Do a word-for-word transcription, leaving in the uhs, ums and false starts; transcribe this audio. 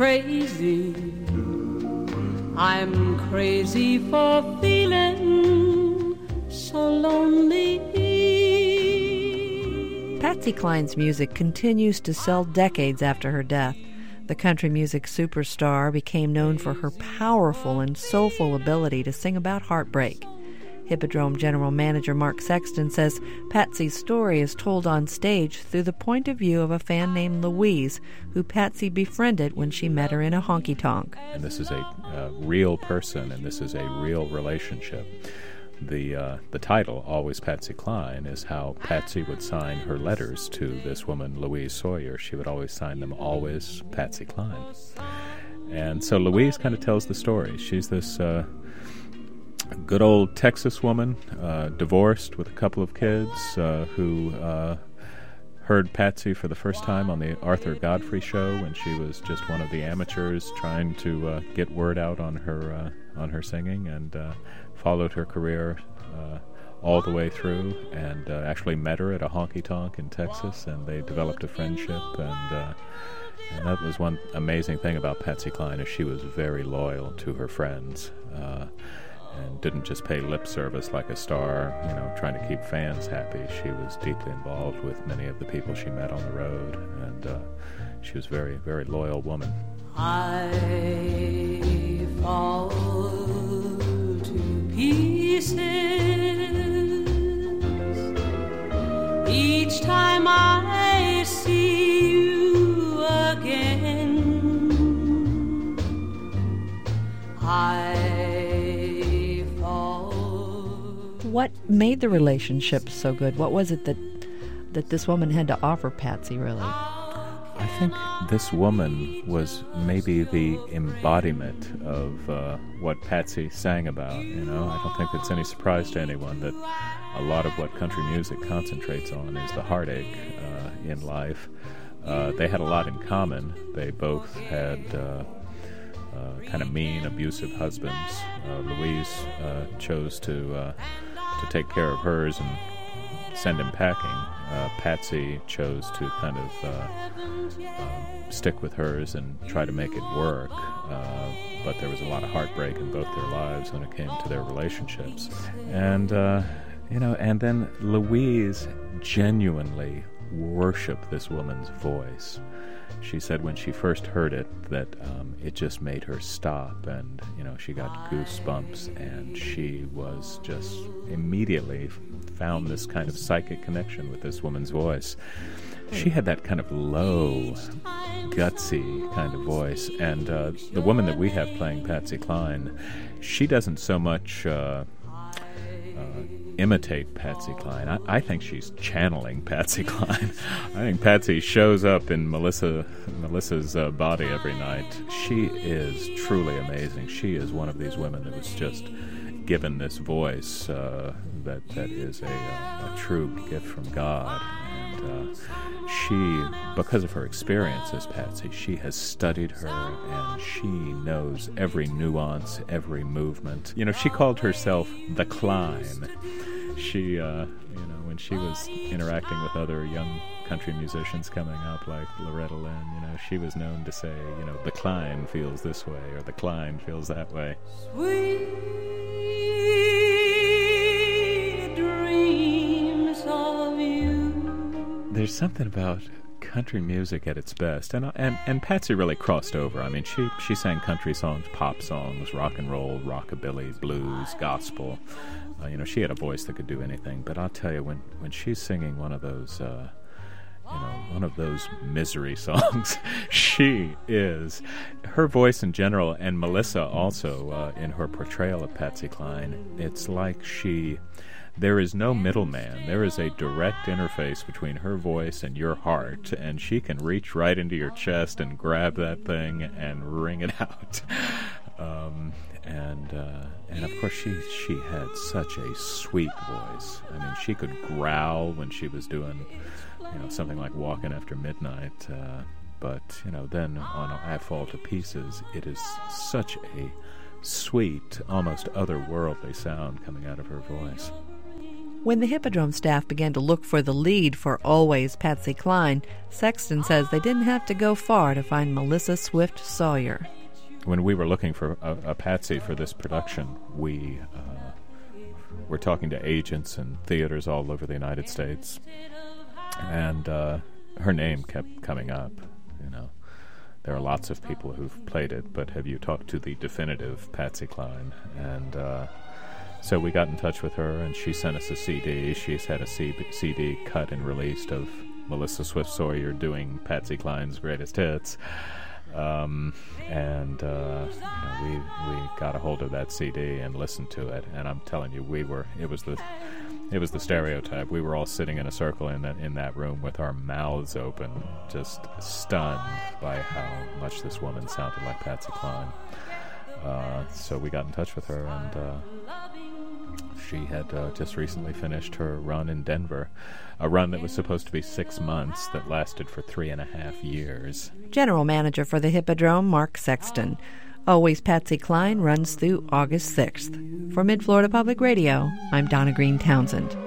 crazy. I'm crazy for feeling so lonely. Patsy Cline's music continues to sell decades after her death. The country music superstar became known for her powerful and soulful ability to sing about heartbreak. Hippodrome General Manager Mark Sexton says Patsy's story is told on stage through the point of view of a fan named Louise, who Patsy befriended when she met her in a honky-tonk. And this is a uh, real person, and this is a real relationship. The uh, the title, Always Patsy Cline, is how Patsy would sign her letters to this woman, Louise Sawyer. She would always sign them, Always Patsy Cline. And so Louise kind of tells the story. She's this uh, good old Texas woman, uh, divorced with a couple of kids, uh, who uh, heard Patsy for the first time on the Arthur Godfrey show when she was just one of the amateurs trying to uh, get word out on her uh, on her singing, and uh, followed her career uh, all the way through, and uh, actually met her at a honky-tonk in Texas, and they developed a friendship, and uh, and that was one amazing thing about Patsy Cline, is she was very loyal to her friends, uh, and didn't just pay lip service like a star, you know, trying to keep fans happy. She was deeply involved with many of the people she met on the road, and uh, she was a very, very loyal woman. I fall to pieces each time I see you again. I fall. What made the relationship so good? What was it that that this woman had to offer Patsy, really? I think this woman was maybe the embodiment of uh, what Patsy sang about. You know, I don't think it's any surprise to anyone that a lot of what country music concentrates on is the heartache uh, in life. Uh, they had a lot in common. They both had uh, uh, kind of mean, abusive husbands. Uh, Louise uh, chose to uh, to take care of hers and send him packing. Uh, Patsy chose to kind of uh, um, stick with hers and try to make it work, uh, but there was a lot of heartbreak in both their lives when it came to their relationships. And, uh, you know, and then Louise genuinely worshiped this woman's voice. She said when she first heard it that um, it just made her stop, and, you know, she got goosebumps, and she was just immediately found this kind of psychic connection with this woman's voice. She had that kind of low, gutsy kind of voice, and uh, the woman that we have playing Patsy Cline, she doesn't so much uh, uh, imitate Patsy Cline. I, I think she's channeling Patsy Cline. I think Patsy shows up in Melissa Melissa's uh, body every night. She is truly amazing. She is one of these women that was just given this voice uh, that that is a, a, a true gift from God. And uh, she, because of her experience as Patsy, she has studied her, and she knows every nuance, every movement. You know, she called herself the Cline. She, uh, you know, when she was interacting with other young country musicians coming up like Loretta Lynn, you know, she was known to say, you know, the Cline feels this way, or the Cline feels that way. Sweet dreams of you. There's something about country music at its best, and and and Patsy really crossed over. I mean, she she sang country songs, pop songs, rock and roll, rockabilly, blues, gospel. Uh, you know, she had a voice that could do anything. But I'll tell you, when when she's singing one of those, uh, you know, one of those misery songs, she is, her voice in general, and Melissa also uh, in her portrayal of Patsy Cline. It's like she. There is no middleman. There is a direct interface between her voice and your heart, and she can reach right into your chest and grab that thing and wring it out. Um, and uh, and of course, she she had such a sweet voice. I mean, she could growl when she was doing, you know, something like Walking After Midnight. Uh, but you know, then on I Fall to Pieces, it is such a sweet, almost otherworldly sound coming out of her voice. When the Hippodrome staff began to look for the lead for Always Patsy Cline, Sexton says they didn't have to go far to find Melissa Swift Sawyer. When we were looking for a, a Patsy for this production, we uh, were talking to agents and theaters all over the United States, and uh, her name kept coming up, you know. There are lots of people who've played it, but have you talked to the definitive Patsy Cline? And uh, so we got in touch with her, and she sent us a C D. She's had a C D cut and released of Melissa Swift Sawyer doing Patsy Cline's greatest hits. Um, and uh, you know, we we got a hold of that C D and listened to it, and I'm telling you, we were it was the it was the stereotype. We were all sitting in a circle in that in that room with our mouths open, just stunned by how much this woman sounded like Patsy Cline. Uh, so we got in touch with her, and uh, she had uh, just recently finished her run in Denver, a run that was supposed to be six months that lasted for three and a half years. General Manager for the Hippodrome, Mark Sexton. Always Patsy Cline runs through August sixth. For Mid-Florida Public Radio, I'm Donna Green Townsend.